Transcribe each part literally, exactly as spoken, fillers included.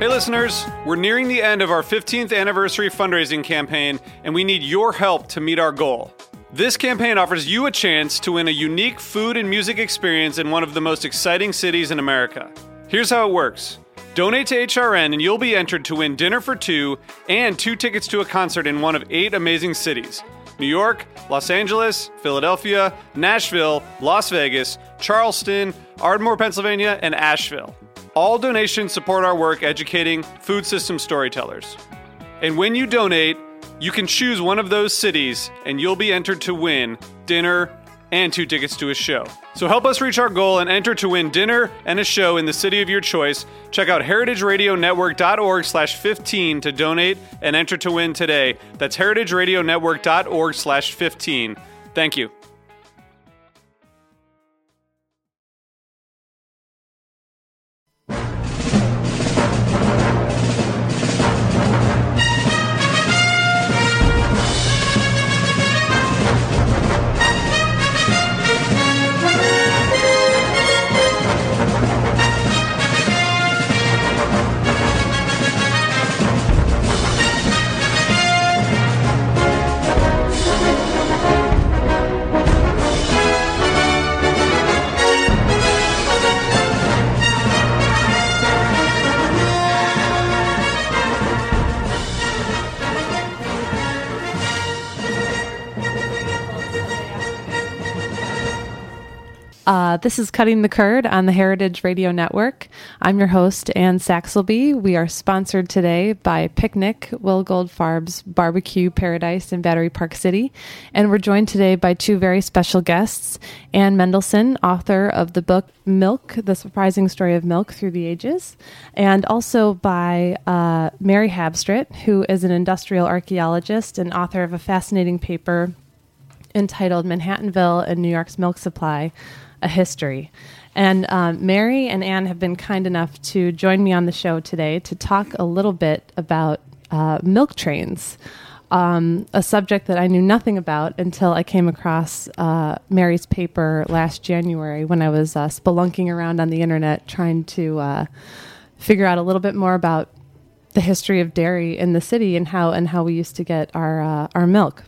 Hey listeners, we're nearing the end of our fifteenth anniversary fundraising campaign, and we need your help to meet our goal. This campaign offers you a chance to win a unique food and music experience in one of the most exciting cities in America. Here's how it works. Donate to H R N and you'll be entered to win dinner for two and two tickets to a concert in one of eight amazing cities: New York, Los Angeles, Philadelphia, Nashville, Las Vegas, Charleston, Ardmore, Pennsylvania, and Asheville. All donations support our work educating food system storytellers. And when you donate, you can choose one of those cities and you'll be entered to win dinner and two tickets to a show. So help us reach our goal and enter to win dinner and a show in the city of your choice. Check out heritageradionetwork.org slash 15 to donate and enter to win today. That's heritageradionetwork.org slash 15. Thank you. Uh, this is Cutting the Curd on the Heritage Radio Network. I'm your host, Ann Saxelby. We are sponsored today by Picnic, Will Goldfarb's Barbecue Paradise in Battery Park City. And we're joined today by two very special guests, Ann Mendelsohn, author of the book Milk, The Surprising Story of Milk Through the Ages, and also by uh, Mary Habstrit, who is an industrial archaeologist and author of a fascinating paper entitled Manhattanville and New York's Milk Supply, A History. And um, Mary and Ann have been kind enough to join me on the show today to talk a little bit about uh, milk trains, um, a subject that I knew nothing about until I came across uh, Mary's paper last January when I was uh, spelunking around on the internet trying to uh, figure out a little bit more about the history of dairy in the city and how and how we used to get our uh, our milk.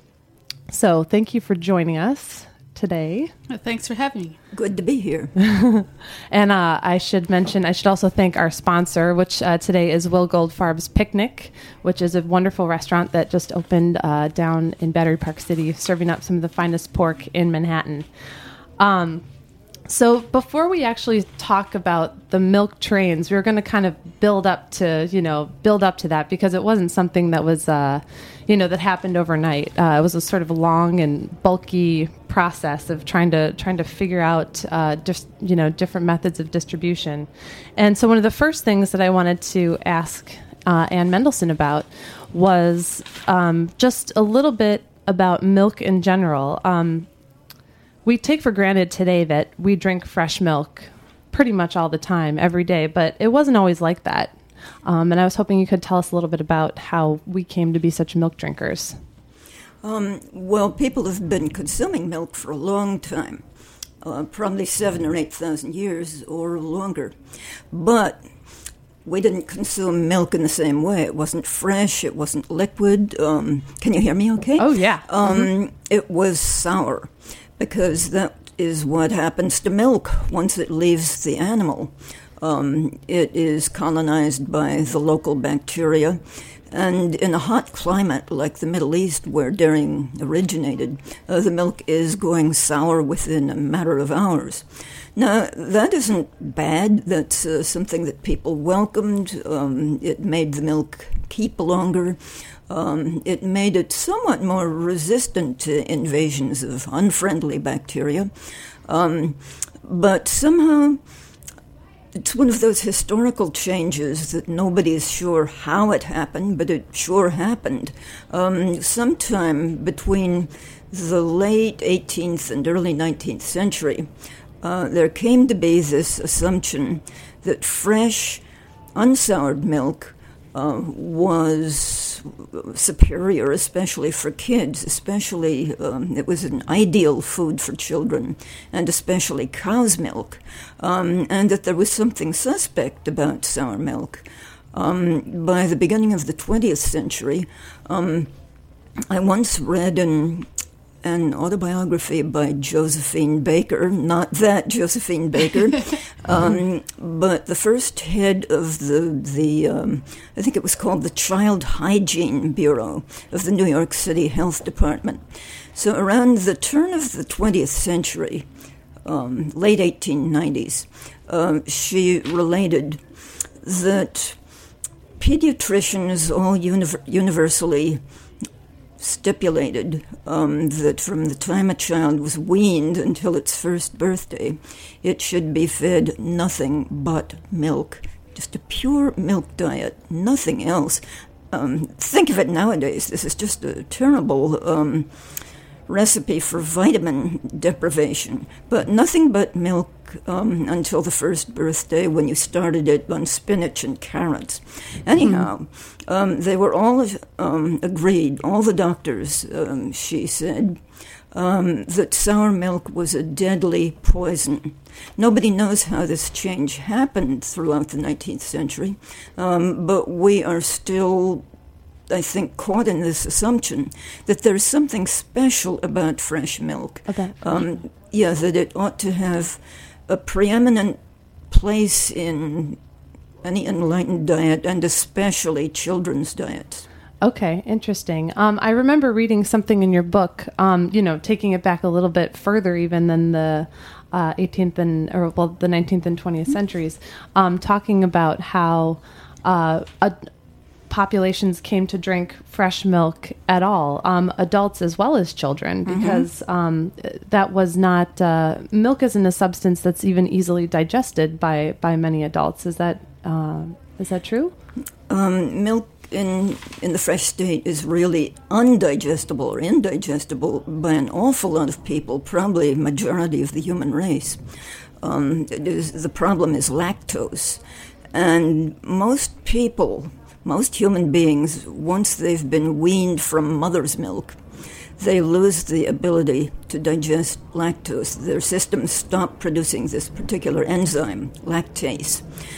So thank you for joining us today. Well, thanks for having me. Good to be here. And uh, I should mention, I should also thank our sponsor, which uh, today is Will Goldfarb's Picnic, which is a wonderful restaurant that just opened uh, down in Battery Park City, serving up some of the finest pork in Manhattan. Um, so before we actually talk about the milk trains, we were going to kind of build up to, you know, build up to that because it wasn't something that was, uh, you know, that happened overnight. Uh, it was a sort of long and bulky process of trying to trying to figure out, uh, just you know, different methods of distribution. And so one of the first things that I wanted to ask uh, Ann Mendelsohn about was um, just a little bit about milk in general. Um, we take for granted today that we drink fresh milk pretty much all the time, every day, but it wasn't always like that. Um, and I was hoping you could tell us a little bit about how we came to be such milk drinkers. Um, well, people have been consuming milk for a long time, uh, probably seven or eight thousand years or longer. But we didn't consume milk in the same way. It wasn't fresh. It wasn't liquid. Um, can you hear me okay? Oh, yeah. Um, mm-hmm. It was sour because that is what happens to milk once it leaves the animal. Um, it is colonized by the local bacteria. And in a hot climate like the Middle East, where dairying originated, uh, the milk is going sour within a matter of hours. Now, that isn't bad. That's uh, something that people welcomed. Um, it made the milk keep longer. Um, it made it somewhat more resistant to invasions of unfriendly bacteria. Um, but somehow it's one of those historical changes that nobody's sure how it happened, but it sure happened. Um, sometime between the late eighteenth and early nineteenth century, uh, there came to be this assumption that fresh, unsoured milk uh, was superior, especially for kids, especially um, it was an ideal food for children, and especially cow's milk, um, and that there was something suspect about sour milk. Um, by the beginning of the twentieth century, um, I once read an, an autobiography by Josephine Baker, not that Josephine Baker, um, but the first head of the, the um, I think it was called the Child Hygiene Bureau of the New York City Health Department. So around the turn of the twentieth century, um, late eighteen nineties, uh, she related that pediatricians all uni- universally stipulated um, that from the time a child was weaned until its first birthday, it should be fed nothing but milk, just a pure milk diet, nothing else. Um, think of it nowadays. This is just a terrible um, recipe for vitamin deprivation, but nothing but milk um, until the first birthday when you started it on spinach and carrots. Anyhow, um, they were all um, agreed, all the doctors, um, she said, um, that sour milk was a deadly poison. Nobody knows how this change happened throughout the nineteenth century, um, but we are still, I think, caught in this assumption that there's something special about fresh milk. Okay. Um, yeah, that it ought to have a preeminent place in any enlightened diet, and especially children's diets. Okay, interesting. Um, I remember reading something in your book, um, you know, taking it back a little bit further even than the uh, eighteenth and, or well, the nineteenth and twentieth centuries, um, talking about how uh, a, populations came to drink fresh milk at all, um, adults as well as children, because mm-hmm. um, that was not, uh, milk isn't a substance that's even easily digested by, by many adults. Is that, uh, is that true? Um, milk in in the fresh state is really undigestible or indigestible by an awful lot of people, probably a majority of the human race. Um, it is, the problem is lactose. And most people, most human beings, once they've been weaned from mother's milk, they lose the ability to digest lactose. Their systems stop producing this particular enzyme, lactase,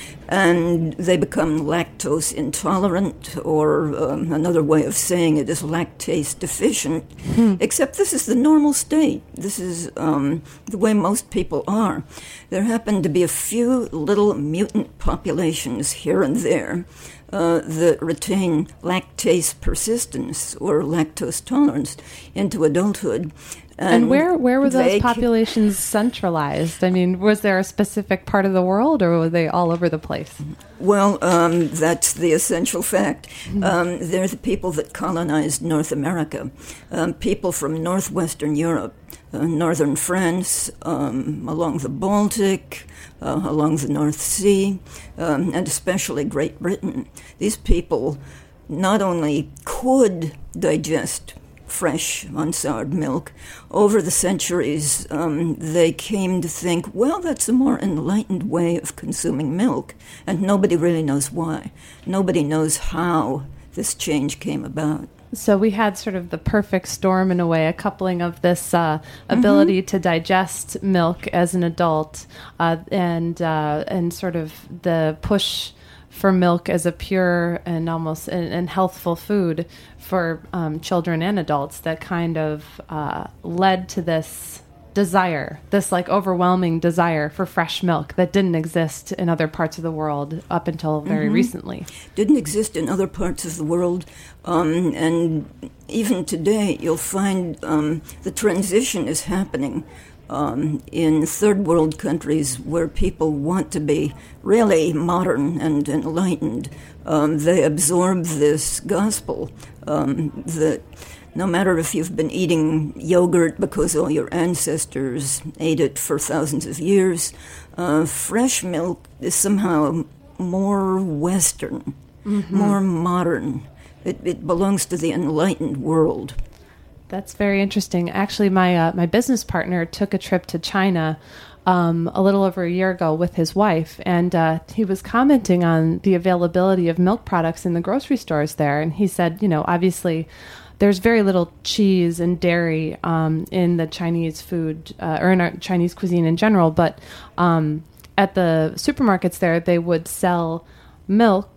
and they become lactose intolerant, or um, another way of saying it is lactase deficient, hmm. except this is the normal state. This is um, the way most people are. There happen to be a few little mutant populations here and there uh, that retain lactase persistence or lactose tolerance into adulthood. And, and where where were those populations centralized? I mean, was there a specific part of the world, or were they all over the place? Well, um, that's the essential fact. Um, they're the people that colonized North America, um, people from northwestern Europe, uh, northern France, um, along the Baltic, uh, along the North Sea, um, and especially Great Britain. These people not only could digest fresh, unsoured milk, over the centuries, um, they came to think, well, that's a more enlightened way of consuming milk, and nobody really knows why. Nobody knows how this change came about. So we had sort of the perfect storm, in a way, a coupling of this uh, ability mm-hmm. to digest milk as an adult, uh, and uh, and sort of the push for milk as a pure and almost and, and healthful food for um, children and adults, that kind of uh, led to this desire, this like overwhelming desire for fresh milk that didn't exist in other parts of the world up until very mm-hmm. recently. Didn't exist in other parts of the world, um, and even today you'll find um, the transition is happening Um, in third world countries where people want to be really modern and enlightened. Um, they absorb this gospel um, that no matter if you've been eating yogurt because all your ancestors ate it for thousands of years, uh, fresh milk is somehow more Western, mm-hmm. more modern. It, it belongs to the enlightened world. That's very interesting. Actually, my uh, my business partner took a trip to China um, a little over a year ago with his wife, and uh, he was commenting on the availability of milk products in the grocery stores there. And he said, you know, obviously there's very little cheese and dairy um, in the Chinese food uh, or in our Chinese cuisine in general, but um, at the supermarkets there, they would sell milk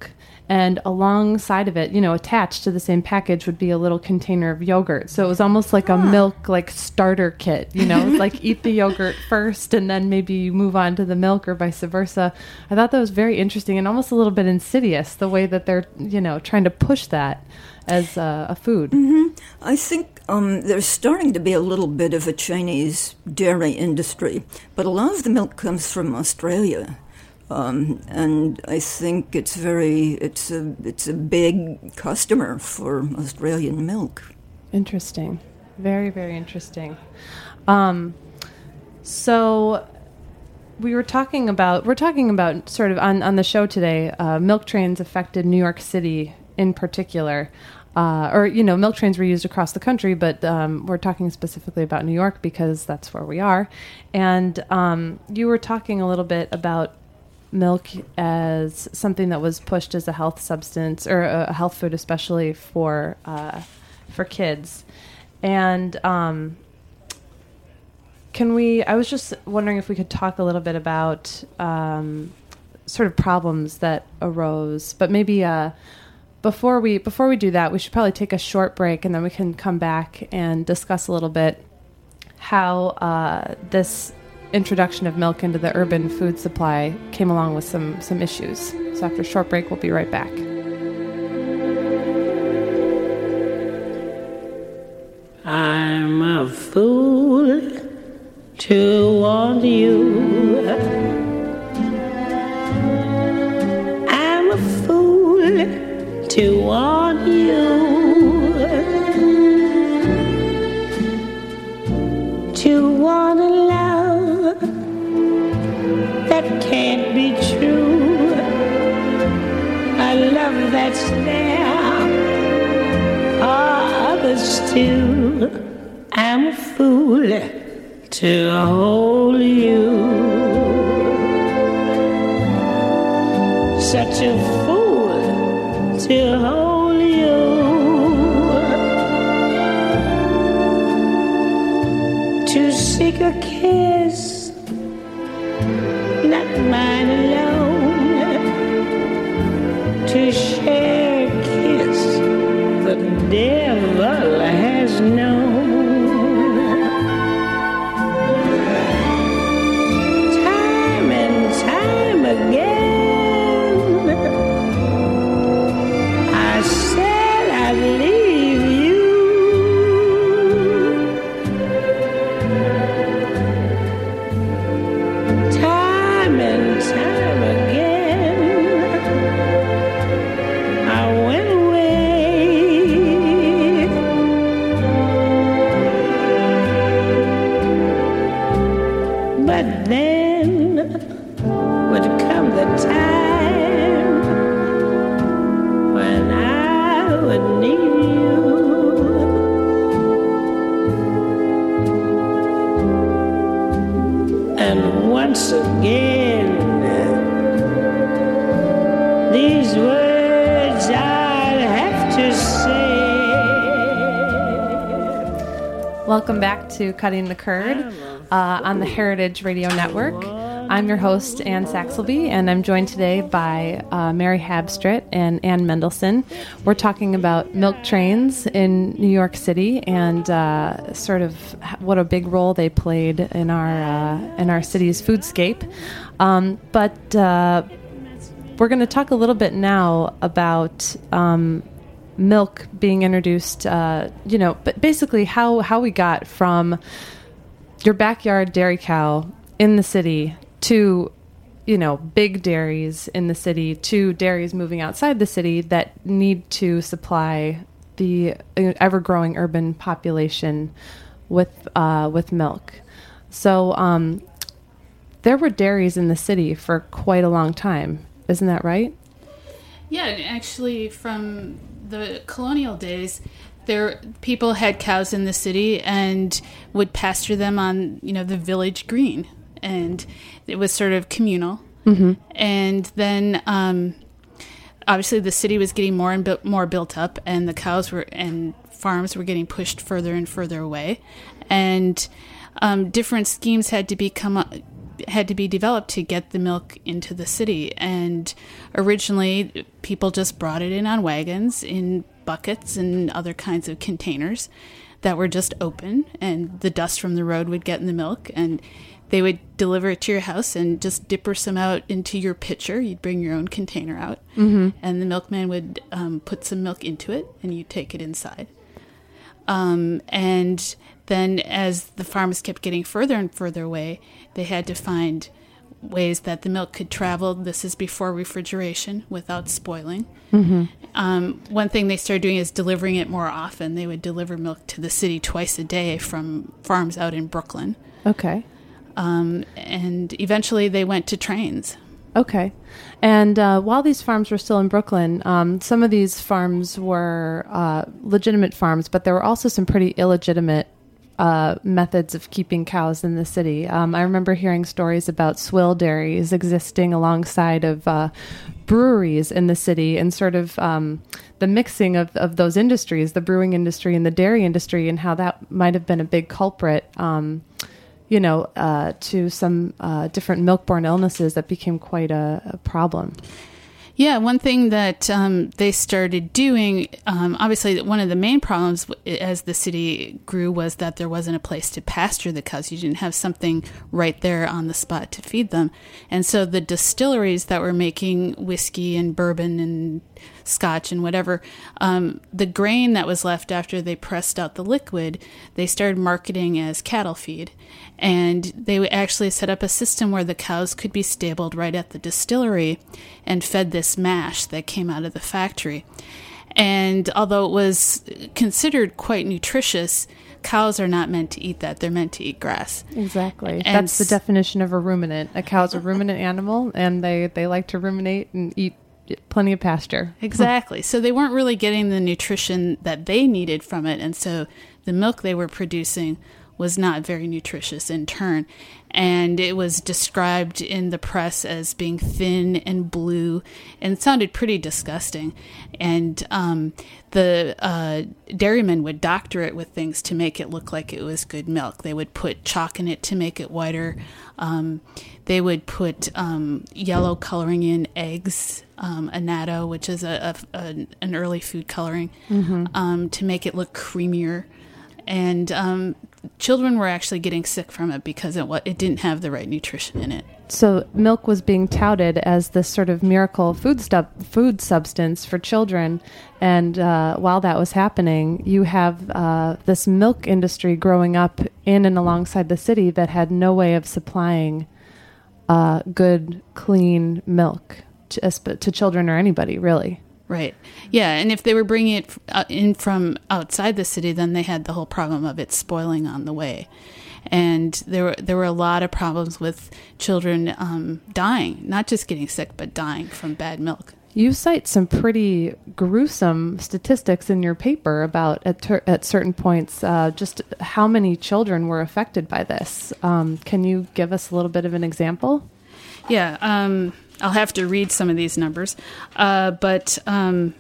And alongside of it, you know, attached to the same package would be a little container of yogurt. So it was almost like a Ah. milk like starter kit, you know, it's like eat the yogurt first and then maybe you move on to the milk or vice versa. I thought that was very interesting and almost a little bit insidious, the way that they're, you know, trying to push that as uh, a food. Mm-hmm. I think um, there's starting to be a little bit of a Chinese dairy industry, but a lot of the milk comes from Australia. Um, and I think it's very, it's a, it's a big customer for Australian milk. Interesting. Very, very interesting. Um, so we were talking about, we're talking about sort of on, on the show today, uh, milk trains affected New York City in particular. Uh, or, you know, milk trains were used across the country, but um, we're talking specifically about New York because that's where we are. And um, you were talking a little bit about milk as something that was pushed as a health substance or a health food, especially for uh, for kids. And um, can we? I was just wondering if we could talk a little bit about um, sort of problems that arose, but maybe uh, before we before we do that, we should probably take a short break, and then we can come back and discuss a little bit how uh, this introduction of milk into the urban food supply came along with some some issues. So after a short break, we'll be right back. I'm a fool to want you. I'm a fool to want you. To want a love that can't be true. A love that's there for others too. I'm a fool to hold you. Such a fool to hold you. To seek a kiss, not mine alone. To share a kiss the devil has known. Time and time again, I said I'd leave you. Time and time again, I went away. But then would come the time when I would need you. And once again, these words I'd have to say. Welcome back to Cutting the Curd uh, on the Heritage Radio Network. I'm your host, Ann Saxelby, and I'm joined today by uh, Mary Habstritt and Ann Mendelson. We're talking about milk trains in New York City and uh, sort of what a big role they played in our uh, in our city's foodscape. Um, but uh, we're going to talk a little bit now about um, milk being introduced. Uh, you know, but basically how how we got from your backyard dairy cow in the city to, you know, big dairies in the city, to dairies moving outside the city that need to supply the ever-growing urban population with uh, with milk. So um, there were dairies in the city for quite a long time. Isn't that right? Yeah, actually, from the colonial days, there people had cows in the city and would pasture them on, you know, the village green. And it was sort of communal. Mm-hmm. And then, um, obviously, the city was getting more and bu- more built up, and the cows were and farms were getting pushed further and further away. And um, different schemes had to be come up, had to be developed to get the milk into the city. And originally, people just brought it in on wagons, in buckets and other kinds of containers that were just open, and the dust from the road would get in the milk, and they would deliver it to your house and just dipper some out into your pitcher. You'd bring your own container out, mm-hmm. and the milkman would um, put some milk into it, and you'd take it inside. Um, and then as the farms kept getting further and further away, they had to find ways that the milk could travel. This is before refrigeration, without spoiling. Mm-hmm. Um, one thing they started doing is delivering it more often. They would deliver milk to the city twice a day from farms out in Brooklyn. Okay. Um, and eventually they went to trains. Okay. And uh, while these farms were still in Brooklyn, um, some of these farms were uh, legitimate farms, but there were also some pretty illegitimate uh, methods of keeping cows in the city. Um, I remember hearing stories about swill dairies existing alongside of uh, breweries in the city, and sort of um, the mixing of, of those industries, the brewing industry and the dairy industry, and how that might have been a big culprit um you know, uh, to some uh, different milk-borne illnesses that became quite a, a problem. Yeah, one thing that um, they started doing, um, obviously one of the main problems as the city grew was that there wasn't a place to pasture the cows. You didn't have something right there on the spot to feed them. And so the distilleries that were making whiskey and bourbon and scotch and whatever, um, the grain that was left after they pressed out the liquid, they started marketing as cattle feed. And they actually set up a system where the cows could be stabled right at the distillery and fed this mash that came out of the factory. And although it was considered quite nutritious, cows are not meant to eat that. They're meant to eat grass. Exactly. And that's the definition of a ruminant. A cow's a ruminant animal, and they, they like to ruminate and eat plenty of pasture. Exactly. So they weren't really getting the nutrition that they needed from it. And so the milk they were producing was not very nutritious in turn. And it was described in the press as being thin and blue and sounded pretty disgusting. And um, the uh, dairymen would doctor it with things to make it look like it was good milk. They would put chalk in it to make it whiter. Um, they would put um, yellow coloring in eggs, um, annatto, which is a, a, a an early food coloring, mm-hmm. um, to make it look creamier. And um, children were actually getting sick from it because it, it didn't have the right nutrition in it. So milk was being touted as this sort of miracle food stu- food substance for children. And uh, while that was happening, you have uh, this milk industry growing up in and alongside the city that had no way of supplying uh, good, clean milk to, to children or anybody, really. Right. Yeah, and if they were bringing it in from outside the city, then they had the whole problem of it spoiling on the way. And there were there were a lot of problems with children um, dying, not just getting sick, but dying from bad milk. You cite some pretty gruesome statistics in your paper about, at, ter- at certain points, uh, just how many children were affected by this. Um, can you give us a little bit of an example? Yeah, um, I'll have to read some of these numbers, uh, but um,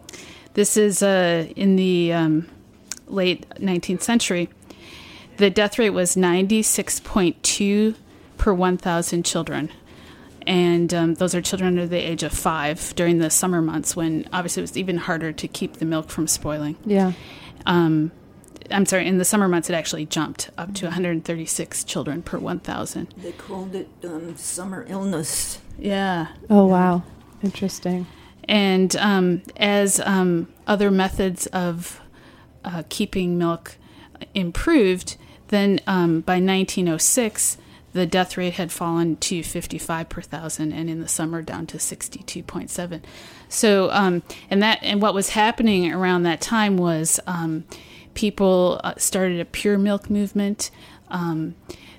this is uh, in the um, late nineteenth century. The death rate was ninety-six point two per one thousand children, and um, those are children under the age of five during the summer months when obviously it was even harder to keep the milk from spoiling. Yeah. Um, I'm sorry, in the summer months it actually jumped up to one hundred thirty-six children per one thousand. They called it um, summer illness. Yeah. Oh, wow. Interesting. And um, as um, other methods of uh, keeping milk improved, then um, by nineteen oh six, the death rate had fallen to fifty-five per thousand, and in the summer down to sixty-two point seven. So, um, and that, and what was happening around that time was um, people uh, started a pure milk movement um,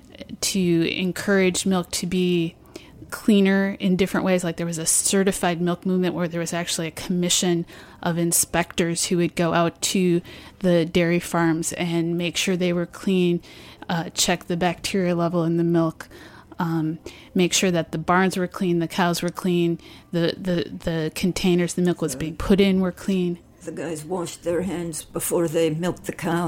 to encourage milk to be cleaner in different ways. Like there was a certified milk movement where there was actually a commission of inspectors who would go out to the dairy farms and make sure they were clean, uh, check the bacteria level in the milk, um, make sure that the barns were clean, the cows were clean, the, the, the containers the milk was being put in were clean. The guys washed their hands before they milked the cows.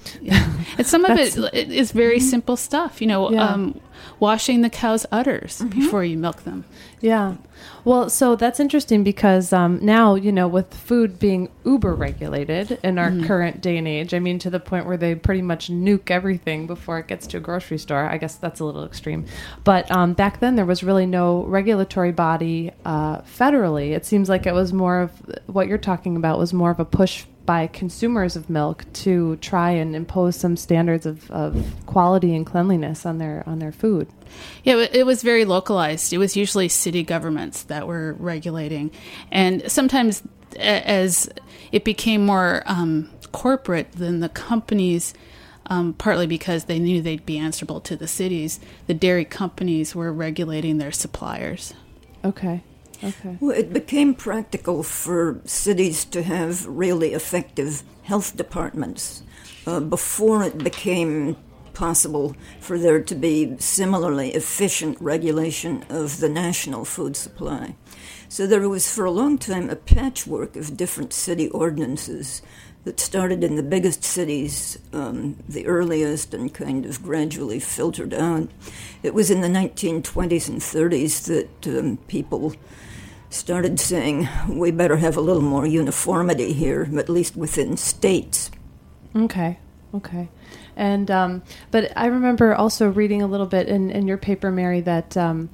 Yeah. And some of it is very mm-hmm. simple stuff, you know, yeah. um, washing the cow's udders mm-hmm. before you milk them. Yeah. Well, so that's interesting because um, now, you know, with food being uber regulated in our mm-hmm. current day and age, I mean, to the point where they pretty much nuke everything before it gets to a grocery store. I guess that's a little extreme. But um, back then, there was really no regulatory body uh, federally. It seems like it was more of what you're talking about was more of a push by consumers of milk to try and impose some standards of, of quality and cleanliness on their on their food. Yeah, it was very localized. It was usually city governments that were regulating. And sometimes as it became more um, corporate, then the companies, um, partly because they knew they'd be answerable to the cities, the dairy companies were regulating their suppliers. Okay. Okay. Well, it became practical for cities to have really effective health departments uh, before it became possible for there to be similarly efficient regulation of the national food supply. So there was for a long time a patchwork of different city ordinances that started in the biggest cities, um, the earliest, and kind of gradually filtered out. It was in the nineteen twenties and thirties that um, people started saying, we better have a little more uniformity here, at least within states. Okay, okay. And um, but I remember also reading a little bit in, in your paper, Mary, that um,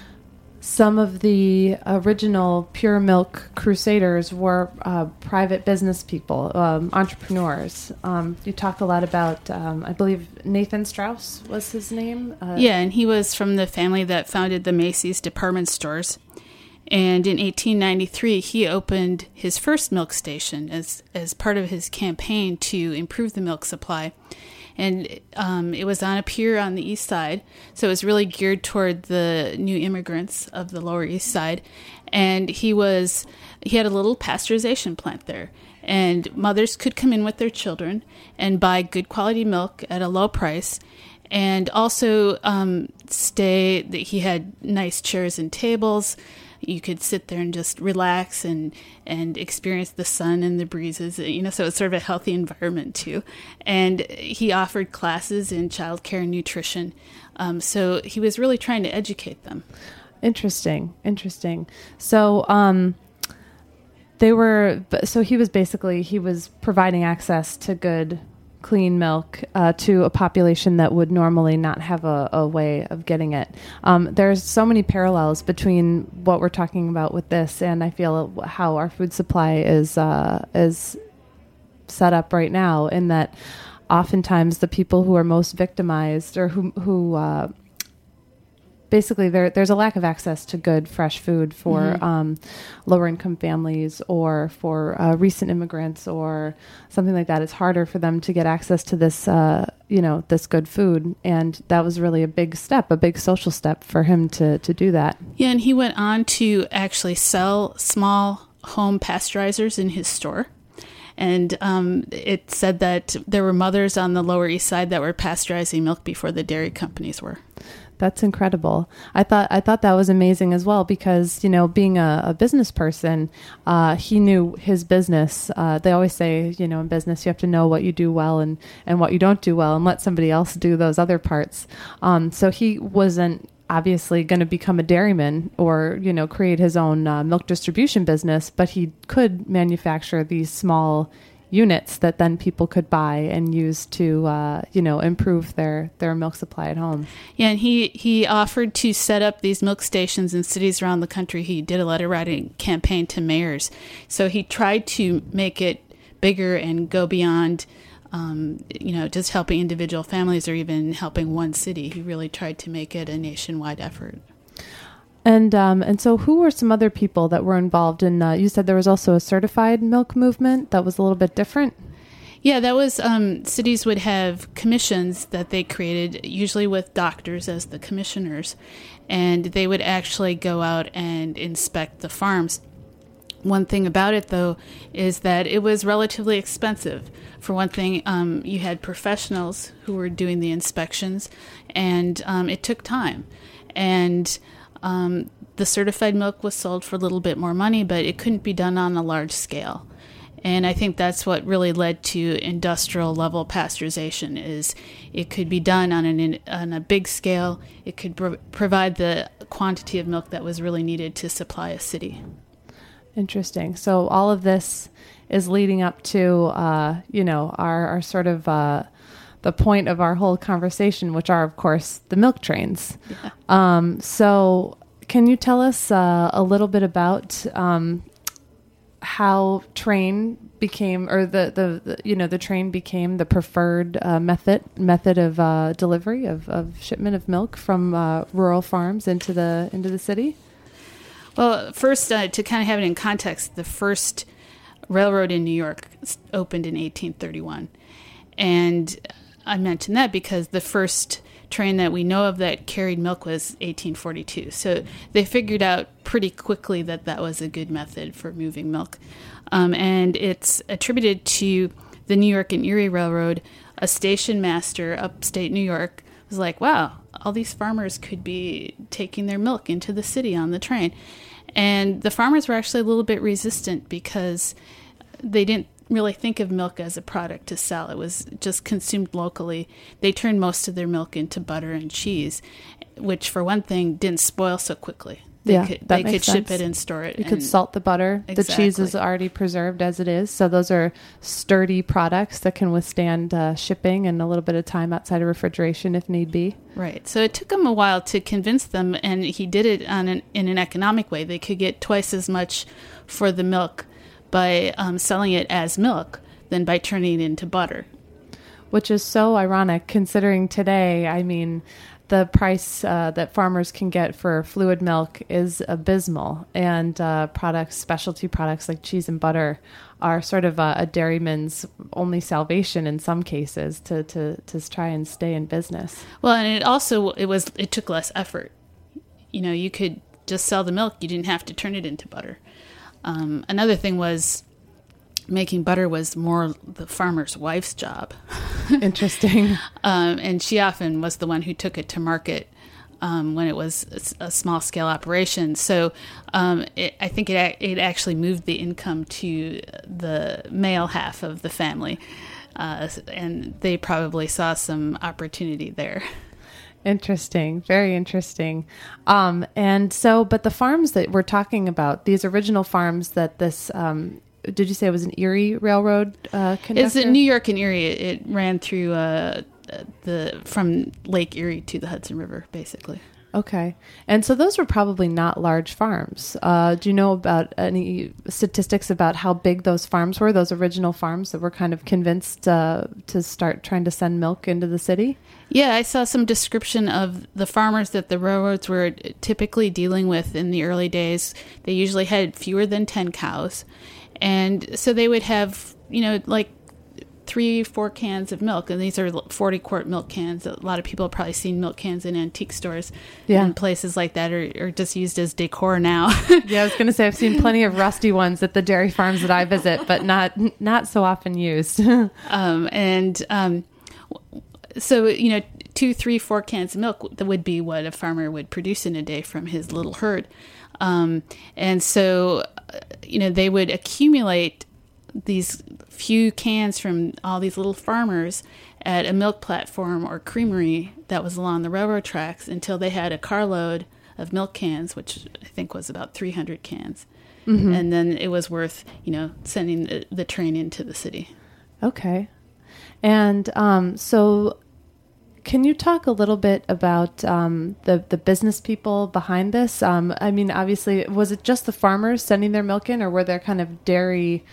some of the original Pure Milk Crusaders were uh, private business people, um, entrepreneurs. Um, you talk a lot about, um, I believe, Nathan Strauss was his name? Uh, yeah, and he was from the family that founded the Macy's department stores. And in eighteen ninety-three, he opened his first milk station as, as part of his campaign to improve the milk supply. And um, it was on a pier on the east side, so it was really geared toward the new immigrants of the Lower East Side. And he was he had a little pasteurization plant there, and mothers could come in with their children and buy good quality milk at a low price. And also um, stay. He had nice chairs and tables. You could sit there and just relax and, and experience the sun and the breezes, you know, so it's sort of a healthy environment too. And he offered classes in childcare and nutrition. Um, so he was really trying to educate them. Interesting. Interesting. So, um, they were, so he was basically, he was providing access to good, clean milk uh, to a population that would normally not have a, a way of getting it. Um, there's so many parallels between what we're talking about with this, and I feel how our food supply is uh, is set up right now. In that, oftentimes the people who are most victimized, or who who uh, basically there there's a lack of access to good fresh food for mm-hmm. um, lower income families or for uh, recent immigrants or something like that. It's harder for them to get access to this uh, you know this good food, and that was really a big step, a big social step for him to to do that. Yeah, and he went on to actually sell small home pasteurizers in his store. And um, it said that there were mothers on the Lower East Side that were pasteurizing milk before the dairy companies were. That's incredible. I thought I thought that was amazing as well because, you know, being a, a business person, uh, he knew his business. Uh, they always say, you know, in business, you have to know what you do well and, and what you don't do well and let somebody else do those other parts. Um, so he wasn't obviously going to become a dairyman or, you know, create his own uh, milk distribution business, but he could manufacture these small units that then people could buy and use to, uh, you know, improve their, their milk supply at home. Yeah, and he, he offered to set up these milk stations in cities around the country. He did a letter writing campaign to mayors. So he tried to make it bigger and go beyond, um, you know, just helping individual families or even helping one city. He really tried to make it a nationwide effort. And um, and so who were some other people that were involved in, uh, you said there was also a certified milk movement that was a little bit different? Yeah, that was, um, cities would have commissions that they created, usually with doctors as the commissioners, and they would actually go out and inspect the farms. One thing about it, though, is that it was relatively expensive. For one thing, um, you had professionals who were doing the inspections, and um, it took time. And Um, the certified milk was sold for a little bit more money, but it couldn't be done on a large scale. And I think that's what really led to industrial level pasteurization. Is it could be done on an on a big scale. It could pro- provide the quantity of milk that was really needed to supply a city. Interesting. So all of this is leading up to, uh, you know, our, our sort of uh, the point of our whole conversation, which are, of course, the milk trains. Yeah. Um, so can you tell us uh, a little bit about um, how train became, or the, the, the you know the train became the preferred uh, method method of uh, delivery of, of shipment of milk from uh, rural farms into the into the city? Well, first, uh, to kind of have it in context, the first railroad in New York opened in eighteen thirty-one, and I mentioned that because the first train that we know of that carried milk was eighteen forty-two. So they figured out pretty quickly that that was a good method for moving milk. Um, and it's attributed to the New York and Erie Railroad. A station master upstate New York was like, wow, all these farmers could be taking their milk into the city on the train. And the farmers were actually a little bit resistant because they didn't really think of milk as a product to sell. It was just consumed locally. They turned most of their milk into butter and cheese, which for one thing didn't spoil so quickly. They yeah, could, that they makes could ship sense. it and store it. You and could salt the butter. Exactly. The cheese is already preserved as it is. So those are sturdy products that can withstand uh, shipping and a little bit of time outside of refrigeration if need be. Right. So it took him a while to convince them, and he did it on an, in an economic way. They could get twice as much for the milk by um, selling it as milk than by turning it into butter. Which is so ironic considering today, I mean, the price uh, that farmers can get for fluid milk is abysmal, and uh, products, specialty products like cheese and butter, are sort of a, a dairyman's only salvation in some cases to, to to try and stay in business. Well, and it also it was it took less effort. You know, you could just sell the milk; you didn't have to turn it into butter. Um, another thing was making butter was more the farmer's wife's job. Interesting. um, and she often was the one who took it to market um, when it was a, a small scale operation. So um, it, I think it it actually moved the income to the male half of the family, uh, and they probably saw some opportunity there. Interesting. Very interesting. Um, and so, but the farms that we're talking about, these original farms that this, um, did you say it was an Erie Railroad uh, conductor? It's in New York and Erie. It, it ran through uh, the from Lake Erie to the Hudson River, basically. Okay. And so those were probably not large farms. Uh, do you know about any statistics about how big those farms were, those original farms that were kind of convinced uh, to start trying to send milk into the city? Yeah, I saw some description of the farmers that the railroads were typically dealing with in the early days. They usually had fewer than ten cows. And so they would have, you know, like three, four cans of milk. And these are forty quart milk cans. A lot of people have probably seen milk cans in antique stores yeah. and places like that, or, or just used as decor now. Yeah, I was going to say I've seen plenty of rusty ones at the dairy farms that I visit, but not not so often used. um, and um, so, you know, two, three, four cans of milk that would be what a farmer would produce in a day from his little herd. Um, and so, you know, they would accumulate these few cans from all these little farmers at a milk platform or creamery that was along the railroad tracks until they had a carload of milk cans, which I think was about three hundred cans. Mm-hmm. And then it was worth, you know, sending the, the train into the city. Okay. And um, so can you talk a little bit about um, the, the business people behind this? Um, I mean, obviously, was it just the farmers sending their milk in, or were there kind of dairy,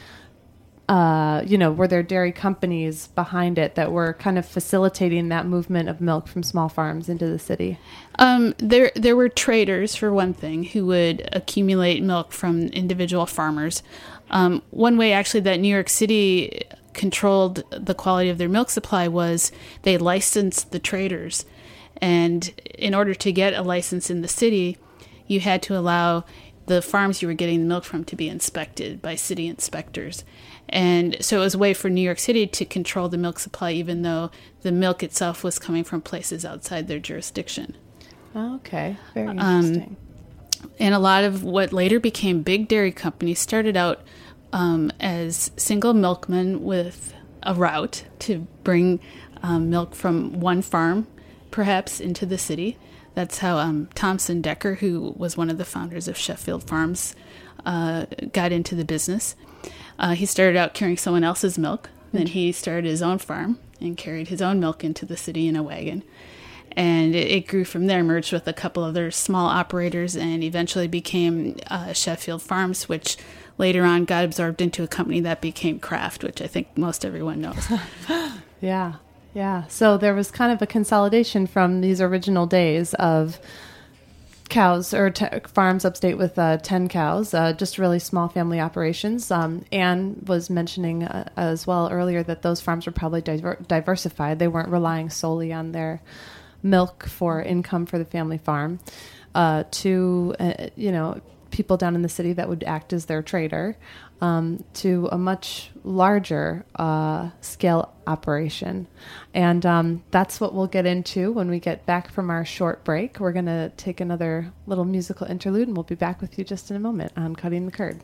uh, you know, were there dairy companies behind it that were kind of facilitating that movement of milk from small farms into the city? Um, there, there were traders, for one thing, who would accumulate milk from individual farmers. Um, one way, actually, that New York City controlled the quality of their milk supply was they licensed the traders. And in order to get a license in the city, you had to allow the farms you were getting the milk from to be inspected by city inspectors. And so it was a way for New York City to control the milk supply, even though the milk itself was coming from places outside their jurisdiction. Okay, very interesting. Um, and a lot of what later became big dairy companies started out um, as single milkmen with a route to bring um, milk from one farm, perhaps, into the city. That's how um, Thompson Decker, who was one of the founders of Sheffield Farms, uh, got into the business. Uh, he started out carrying someone else's milk. Then he started his own farm and carried his own milk into the city in a wagon. And it, it grew from there, merged with a couple other small operators, and eventually became uh, Sheffield Farms, which later on got absorbed into a company that became Kraft, which I think most everyone knows. Yeah, yeah. So there was kind of a consolidation from these original days of cows or t- farms upstate with uh, ten cows, uh, just really small family operations. Um, Anne was mentioning uh, as well earlier that those farms were probably diver- diversified. They weren't relying solely on their milk for income for the family farm. Uh, to, uh, you know, people down in the city that would act as their trader, um, to a much larger uh, scale operation. And um, that's what we'll get into when we get back from our short break. We're going to take another little musical interlude, and we'll be back with you just in a moment on Cutting the Curd.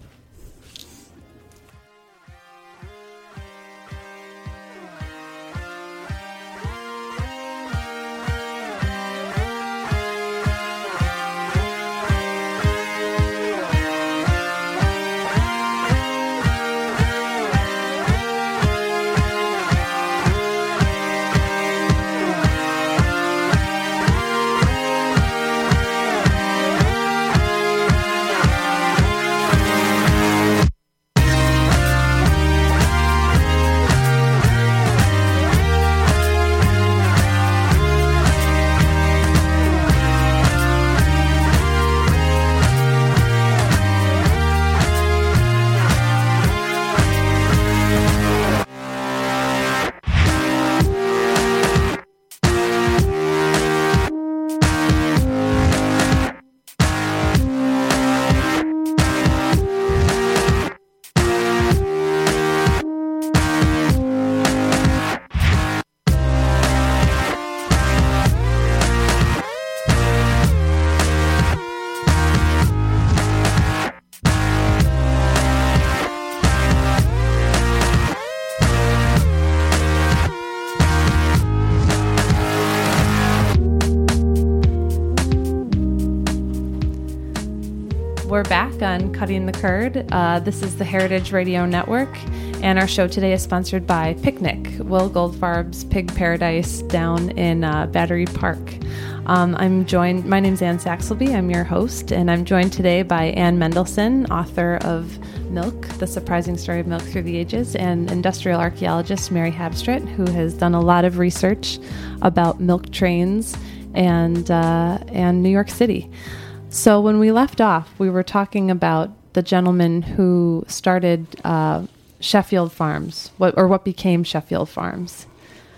We're back on Cutting the Curd. Uh, this is the Heritage Radio Network, and our show today is sponsored by Picnic, Will Goldfarb's Pig Paradise down in uh, Battery Park. Um, I'm joined, my name's Anne Saxelby, I'm your host, and I'm joined today by Ann Mendelsohn, author of Milk, The Surprising Story of Milk Through the Ages, and industrial archaeologist Mary Habstret, who has done a lot of research about milk trains and uh, and New York City. So when we left off, we were talking about the gentleman who started uh, Sheffield Farms, what or what became Sheffield Farms.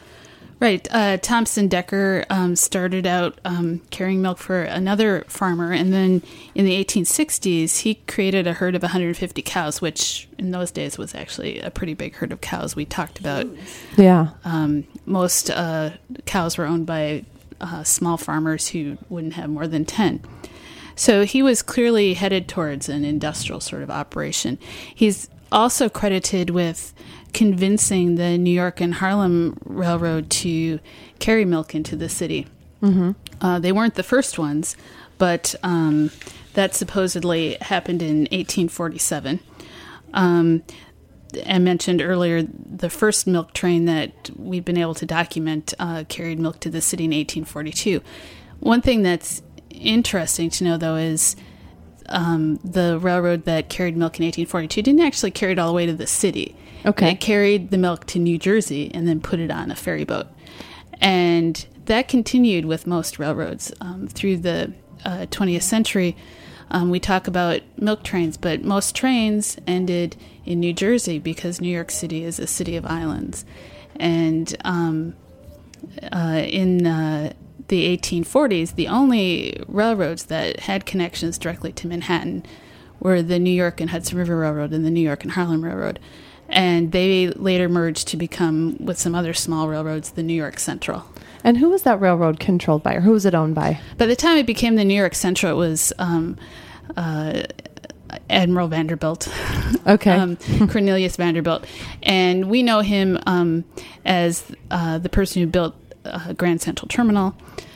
Right. Uh, Thompson Decker um, started out um, carrying milk for another farmer, and then in the eighteen sixties, he created a herd of one hundred fifty cows, which in those days was actually a pretty big herd of cows. We talked about Yeah. um, most uh, cows were owned by uh, small farmers who wouldn't have more than ten. So he was clearly headed towards an industrial sort of operation. He's also credited with convincing the New York and Harlem Railroad to carry milk into the city. Mm-hmm. Uh, they weren't the first ones, but um, that supposedly happened in eighteen forty-seven. Um, I mentioned earlier the first milk train that we've been able to document uh, carried milk to the city in eighteen forty-two. One thing that's interesting to know, though, is um, the railroad that carried milk in eighteen forty-two didn't actually carry it all the way to the city. Okay. It carried the milk to New Jersey and then put it on a ferry boat. And that continued with most railroads um, through the uh, twentieth century. Um, we talk about milk trains, but most trains ended in New Jersey because New York City is a city of islands. And um, uh, in uh, the eighteen forties, the only railroads that had connections directly to Manhattan were the New York and Hudson River Railroad and the New York and Harlem Railroad. And they later merged to become, with some other small railroads, the New York Central. And who was that railroad controlled by, or who was it owned by? By the time it became the New York Central, it was um, uh, Admiral Vanderbilt. Okay. um, Cornelius Vanderbilt. And we know him um, as uh, the person who built uh, Grand Central Terminal.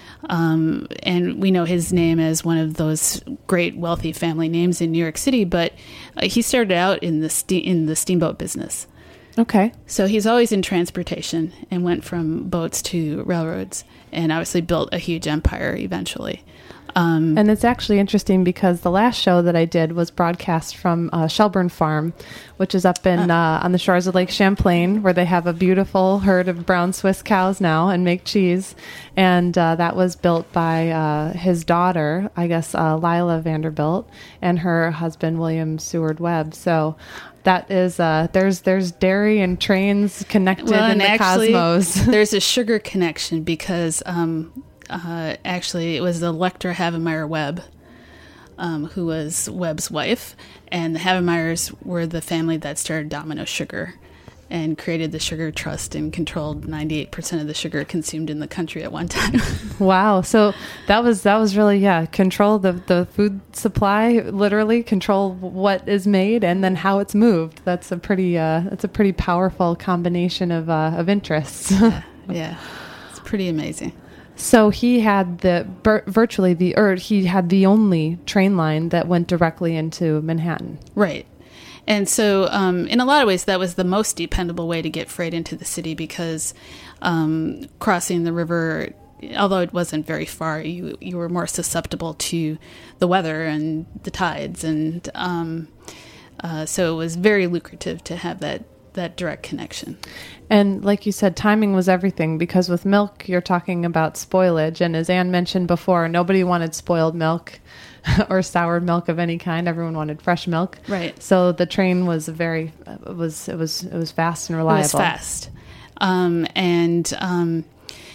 Um, and we know his name as one of those great wealthy family names in New York City, but uh, he started out in the ste- in the steamboat business. Okay. So he's always in transportation and went from boats to railroads and obviously built a huge empire eventually. Um, And it's actually interesting because the last show that I did was broadcast from uh, Shelburne Farm, which is up in uh, on the shores of Lake Champlain, where they have a beautiful herd of brown Swiss cows now and make cheese. And uh, that was built by uh, his daughter, I guess, uh, Lila Vanderbilt, and her husband, William Seward Webb. So that is, uh, there's there's dairy and trains connected well, in and the actually, cosmos. There's a sugar connection because um, uh, actually it was Electra Havemeyer Webb, um, who was Webb's wife, and the Havemeyers were the family that started Domino Sugar and created the Sugar Trust and controlled ninety-eight percent of the sugar consumed in the country at one time. Wow. So that was that was really, yeah, control the, the food supply, literally control what is made and then how it's moved. That's a pretty uh, that's a pretty powerful combination of uh, of interests. yeah, yeah, it's pretty amazing. So he had the vir- virtually the or he had the only train line that went directly into Manhattan. Right. And so, um, in a lot of ways, that was the most dependable way to get freight into the city because um, crossing the river, although it wasn't very far, you you were more susceptible to the weather and the tides, and um, uh, so it was very lucrative to have that that direct connection. And like you said, timing was everything because with milk, you're talking about spoilage, and as Anne mentioned before, nobody wanted spoiled milk. Or soured milk of any kind. Everyone wanted fresh milk. Right. So the train was very it was it was it was fast and reliable. It was fast, um, and um,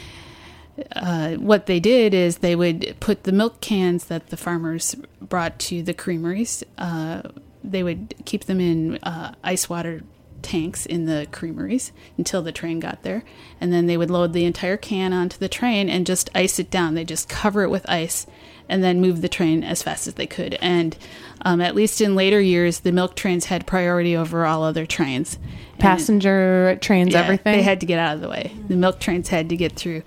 uh, what they did is they would put the milk cans that the farmers brought to the creameries. Uh, they would keep them in uh, ice water tanks in the creameries until the train got there, and then they would load the entire can onto the train and just ice it down. They just cover it with ice and then move the train as fast as they could. And um, at least in later years, the milk trains had priority over all other trains. Passenger and, trains, yeah, everything? They had to get out of the way. The milk trains had to get through.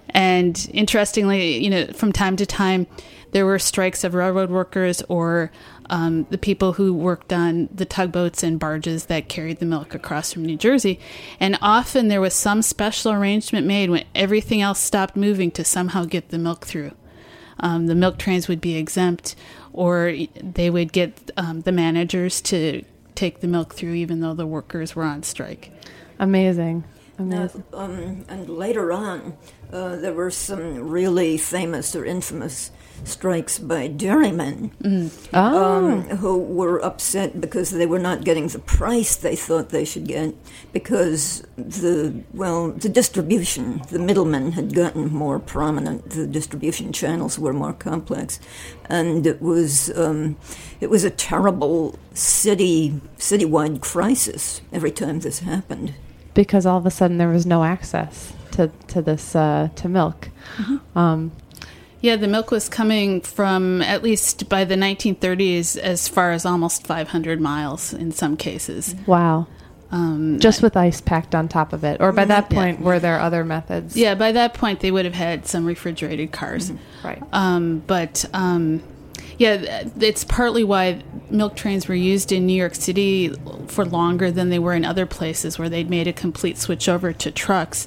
And interestingly, you know, from time to time, there were strikes of railroad workers or um, the people who worked on the tugboats and barges that carried the milk across from New Jersey. And often there was some special arrangement made when everything else stopped moving to somehow get the milk through. Um, the milk trains would be exempt, or they would get um, the managers to take the milk through even though the workers were on strike. Amazing. Now, Amazing. um, and later on, uh, there were some really famous or infamous strikes by dairymen Mm. Oh. um, who were upset because they were not getting the price they thought they should get because the, well, the distribution, the middlemen had gotten more prominent. The distribution channels were more complex. And it was um, it was a terrible city citywide crisis every time this happened. Because all of a sudden there was no access to, to this, uh, to milk. Mm-hmm. Um, Yeah, the milk was coming from, at least by the nineteen thirties, as far as almost five hundred miles in some cases. Wow. Um, Just with ice packed on top of it. Or by that point, yeah. were there other methods? Yeah, by that point, they would have had some refrigerated cars. Mm-hmm. Right. Um, but, um, yeah, it's partly why milk trains were used in New York City for longer than they were in other places where they'd made a complete switch over to trucks,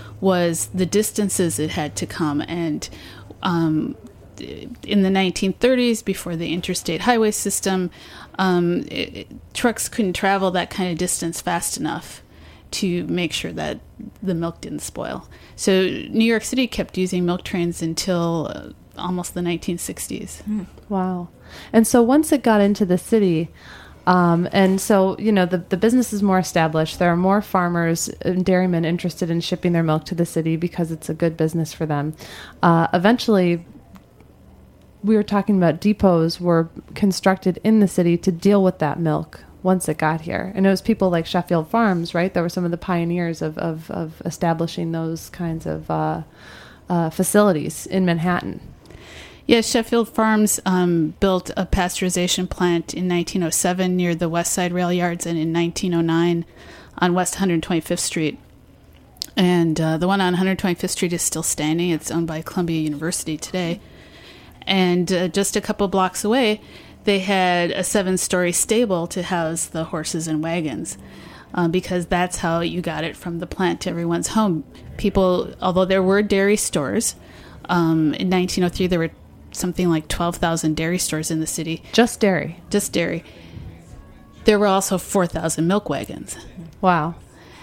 was the distances it had to come. And Um, in the nineteen thirties, before the interstate highway system, um, it, it, trucks couldn't travel that kind of distance fast enough to make sure that the milk didn't spoil. So New York City kept using milk trains until uh, almost the nineteen sixties. Mm. Wow. And so once it got into the city, Um, and so, you know, the, the business is more established. There are more farmers and dairymen interested in shipping their milk to the city because it's a good business for them. Uh, eventually, we were talking about depots were constructed in the city to deal with that milk once it got here. And it was people like Sheffield Farms, right? That were some of the pioneers of, of, of establishing those kinds of uh, uh, facilities in Manhattan. Yeah, Sheffield Farms um, built a pasteurization plant in nineteen oh seven near the West Side Rail Yards, and in nineteen oh nine on West one hundred twenty-fifth Street. And uh, the one on one hundred twenty-fifth Street is still standing. It's owned by Columbia University today. And uh, just a couple blocks away, they had a seven-story stable to house the horses and wagons, uh, because that's how you got it from the plant to everyone's home. People, although there were dairy stores, um, in nineteen oh three there were something like twelve thousand dairy stores in the city. Just dairy? Just dairy. There were also four thousand milk wagons. Wow.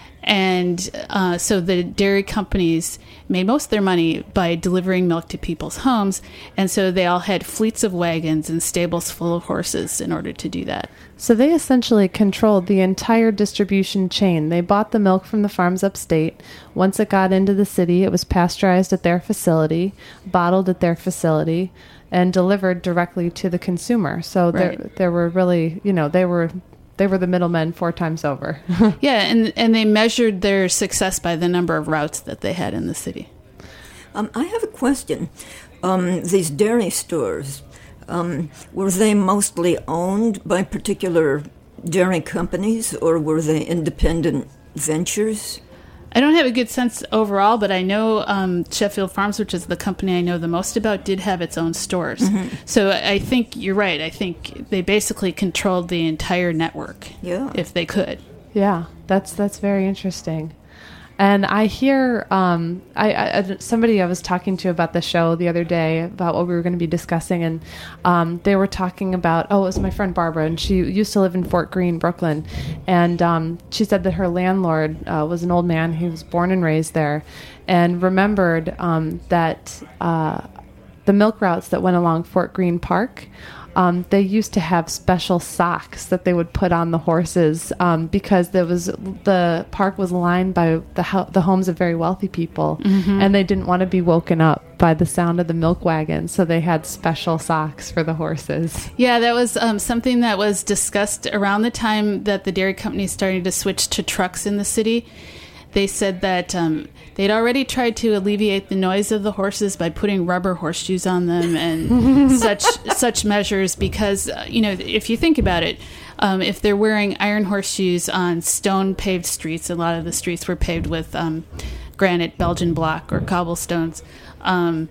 And uh, so the dairy companies made most of their money by delivering milk to people's homes, and so they all had fleets of wagons and stables full of horses in order to do that. So they essentially controlled the entire distribution chain. They bought the milk from the farms upstate. Once it got into the city, it was pasteurized at their facility, bottled at their facility, and delivered directly to the consumer. So Right. there, there were really, you know, they were... They were the middlemen four times over. Yeah, and, and they measured their success by the number of routes that they had in the city. Um, I have a question. Um, these dairy stores, um, were they mostly owned by particular dairy companies, or were they independent ventures? I don't have a good sense overall, but I know um, Sheffield Farms, which is the company I know the most about, did have its own stores. Mm-hmm. So I think you're right. I think they basically controlled the entire network, Yeah. if they could. Yeah, that's that's very interesting. And I hear um, I, I somebody I was talking to about the show the other day about what we were going to be discussing, and um, they were talking about, oh, it was my friend Barbara, and she used to live in Fort Greene, Brooklyn, and um, she said that her landlord uh, was an old man. He was born and raised there, and remembered um, that uh, the milk routes that went along Fort Greene Park, Um, they used to have special socks that they would put on the horses um, because there was the park was lined by the ho- the homes of very wealthy people, mm-hmm. and they didn't want to be woken up by the sound of the milk wagon, so they had special socks for the horses. Yeah, that was um, something that was discussed around the time that the dairy companies started to switch to trucks in the city. They said that um, they'd already tried to alleviate the noise of the horses by putting rubber horseshoes on them and such such measures because, uh, you know, if you think about it, um, if they're wearing iron horseshoes on stone-paved streets, a lot of the streets were paved with um, granite Belgian block or cobblestones, um,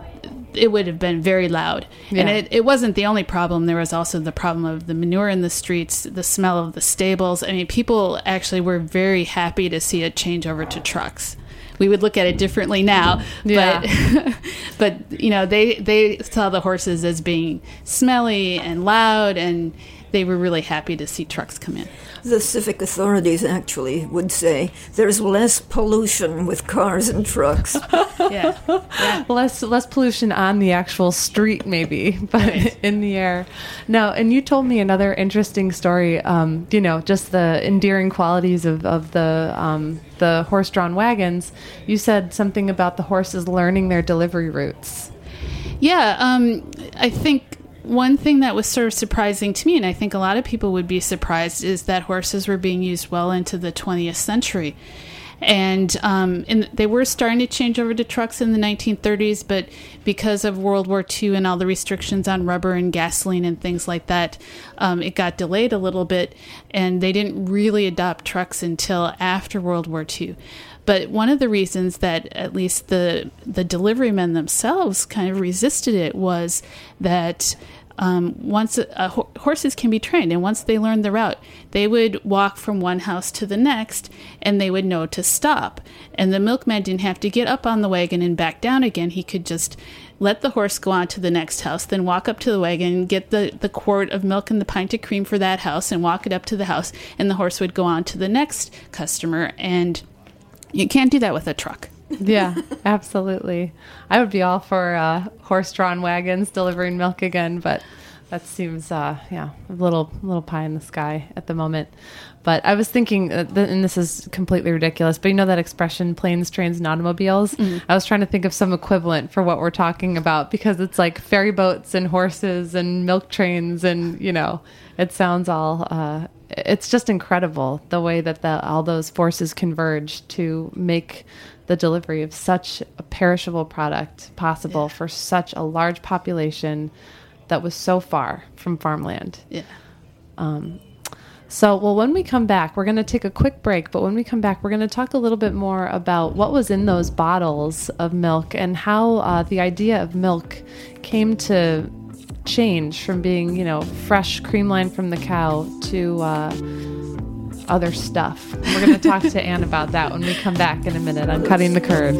it would have been very loud. Yeah. And it, it wasn't the only problem. There was also the problem of the manure in the streets, the smell of the stables. I mean, people actually were very happy to see a change over to trucks. We would look at it differently now, yeah. but but you know, they they saw the horses as being smelly and loud, and they were really happy to see trucks come in. The civic authorities actually would say there's less pollution with cars and trucks. Yeah. yeah. Less less pollution on the actual street, maybe, but right. in the air. Now, and you told me another interesting story, um, you know, just the endearing qualities of, of the um, the horse-drawn wagons. You said something about the horses learning their delivery routes. Yeah, um, I think one thing that was sort of surprising to me, and I think a lot of people would be surprised, is that horses were being used well into the twentieth century. And, um, and they were starting to change over to trucks in the nineteen thirties, but because of World War Two and all the restrictions on rubber and gasoline and things like that, um, it got delayed a little bit, and they didn't really adopt trucks until after World War Two. But one of the reasons that at least the the deliverymen themselves kind of resisted it was that um, once uh, ho- horses can be trained, and once they learned the route, they would walk from one house to the next, and they would know to stop. And the milkman didn't have to get up on the wagon and back down again. He could just let the horse go on to the next house, then walk up to the wagon, get the, the quart of milk and the pint of cream for that house, and walk it up to the house, and the horse would go on to the next customer. And you can't do that with a truck. Yeah, absolutely. I would be all for uh, horse-drawn wagons delivering milk again, but That seems, uh, yeah, a little little pie in the sky at the moment. But I was thinking, uh, th- and this is completely ridiculous, but you know that expression, planes, trains, and automobiles? Mm. I was trying to think of some equivalent for what we're talking about, because it's like ferry boats and horses and milk trains, and, you know, it sounds all, uh, it's just incredible the way that the, all those forces converge to make the delivery of such a perishable product possible yeah. for such a large population that was so far from farmland. Yeah. Um, so, well, when we come back, we're going to take a quick break, but when we come back, we're going to talk a little bit more about what was in those bottles of milk and how uh, the idea of milk came to change from being, you know, fresh cream line from the cow to uh, other stuff. We're going to talk to Anne about that when we come back in a minute on Cutting the Curd.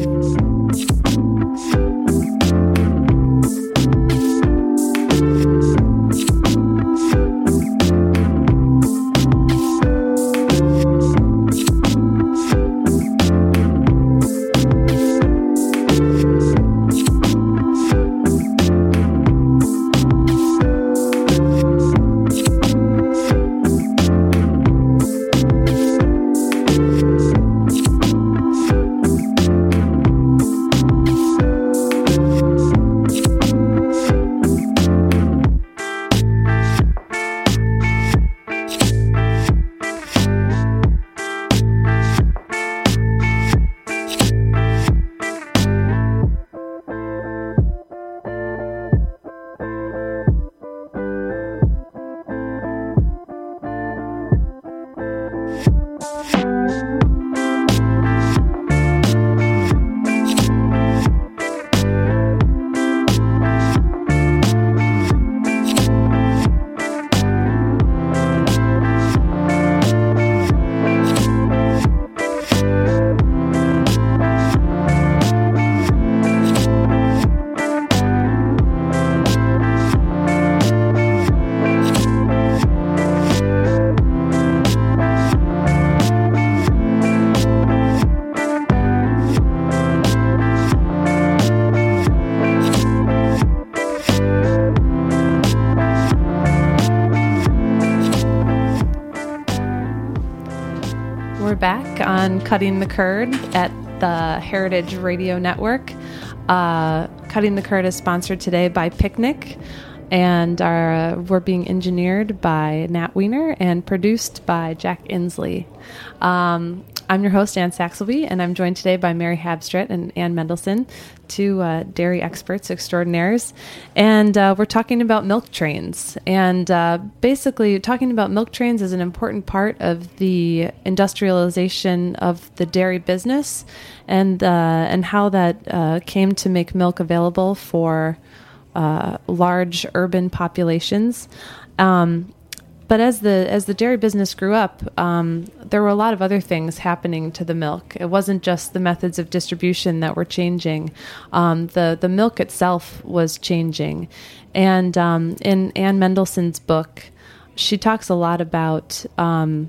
Back on Cutting the Curd at the Heritage Radio Network. Uh, Cutting the Curd is sponsored today by Picnic, and our, we're being engineered by Nat Wiener and produced by Jack Inslee. Um, I'm your host, Ann Saxelby, and I'm joined today by Mary Habstret and Ann Mendelson, two uh, dairy experts extraordinaires. And uh, we're talking about milk trains. And uh, basically, talking about milk trains is an important part of the industrialization of the dairy business, and uh, and how that uh, came to make milk available for uh, large urban populations. Um, But as the as the dairy business grew up, um, there were a lot of other things happening to the milk. It wasn't just the methods of distribution that were changing. Um, the the milk itself was changing. And um, in Ann Mendelson's book, she talks a lot about um,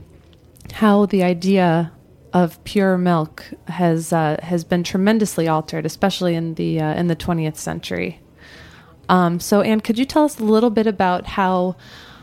how the idea of pure milk has uh, has been tremendously altered, especially in the uh, in the twentieth century. Um, so, Ann, could you tell us a little bit about how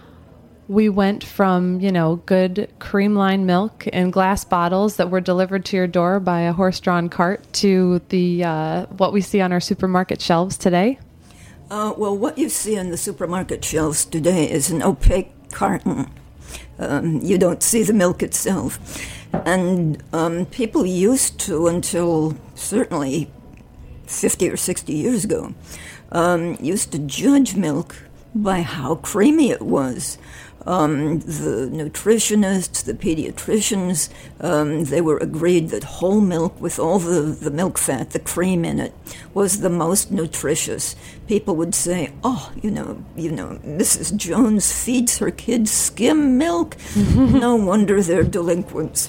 we went from, you know, good cream-lined milk in glass bottles that were delivered to your door by a horse-drawn cart to the uh, what we see on our supermarket shelves today? Uh, well, what you see on the supermarket shelves today is an opaque carton. Um, you don't see the milk itself. And um, people used to, until certainly fifty or sixty years ago, um, used to judge milk by how creamy it was. Um, the nutritionists, the pediatricians, um, they were agreed that whole milk with all the, the milk fat, the cream in it, was the most nutritious. People would say, oh, you know, you know, Missus Jones feeds her kids skim milk. No wonder they're delinquents.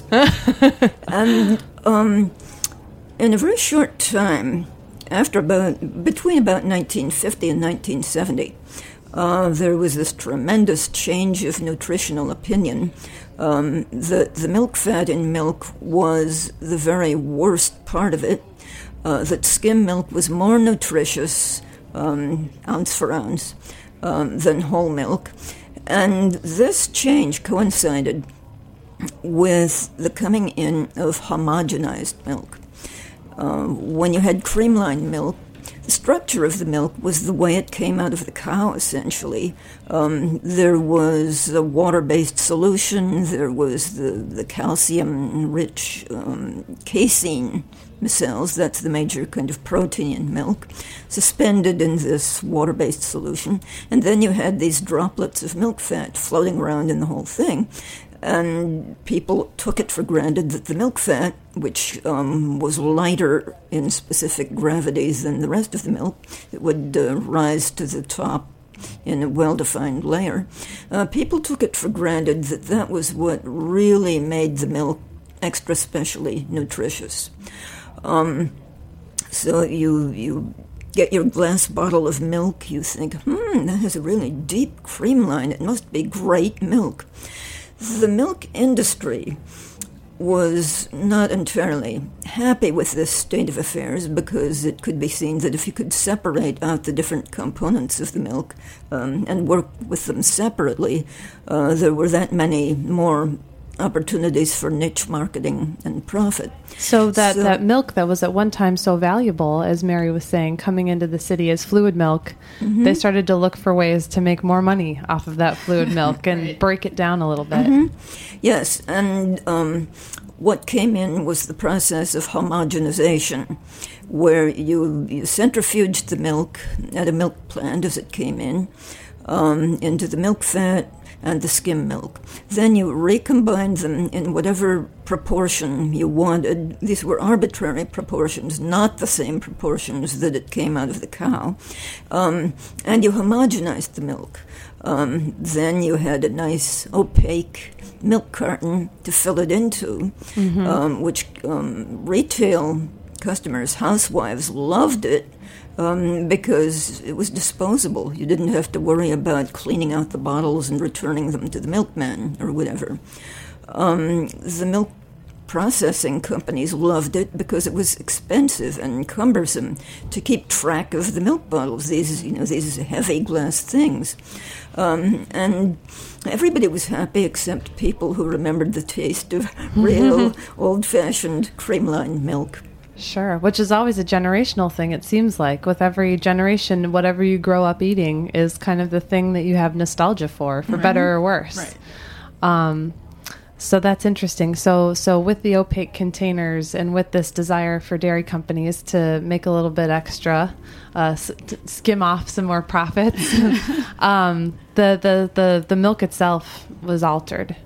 And um, in a very short time, after about, between about nineteen fifty and nineteen seventy, Uh, there was this tremendous change of nutritional opinion. Um, the, the milk fat in milk was the very worst part of it, uh, that skim milk was more nutritious, um, ounce for ounce, um, than whole milk. And this change coincided with the coming in of homogenized milk. Uh, when you had creamline milk, the structure of the milk was the way it came out of the cow, essentially. Um, there was a water-based solution, there was the, the calcium-rich um, casein cells, that's the major kind of protein in milk, suspended in this water-based solution. And then you had these droplets of milk fat floating around in the whole thing. And people took it for granted that the milk fat, which um, was lighter in specific gravities than the rest of the milk, it would uh, rise to the top in a well-defined layer. Uh, people took it for granted that that was what really made the milk extra specially nutritious. Um, so you you get your glass bottle of milk, you think, hmm, that has a really deep cream line. It must be great milk. The milk industry was not entirely happy with this state of affairs because it could be seen that if you could separate out the different components of the milk um, and work with them separately, uh, there were that many more opportunities for niche marketing and profit. So that, so, that milk that was at one time so valuable, as Mary was saying, coming into the city as fluid milk, mm-hmm. they started to look for ways to make more money off of that fluid milk and right. break it down a little bit. Mm-hmm. Yes, and um, what came in was the process of homogenization, where you, you centrifuged the milk at a milk plant as it came in um, into the milk fat and the skim milk. Then you recombined them in whatever proportion you wanted. These were arbitrary proportions, not the same proportions that it came out of the cow. Um, and you homogenized the milk. Um, then you had a nice opaque milk carton to fill it into, mm-hmm. um, which um, retail customers, housewives, loved it. Um, because it was disposable. You didn't have to worry about cleaning out the bottles and returning them to the milkman or whatever. Um, the milk processing companies loved it because it was expensive and cumbersome to keep track of the milk bottles, these, you know, these heavy glass things. Um, and everybody was happy except people who remembered the taste of real old-fashioned creamline milk. Sure, which is always a generational thing, it seems like. With every generation, whatever you grow up eating is kind of the thing that you have nostalgia for, for right. better or worse. Right. Um, so that's interesting. So so with the opaque containers and with this desire for dairy companies to make a little bit extra, uh, s- to skim off some more profits, um, the, the, the, the milk itself was altered.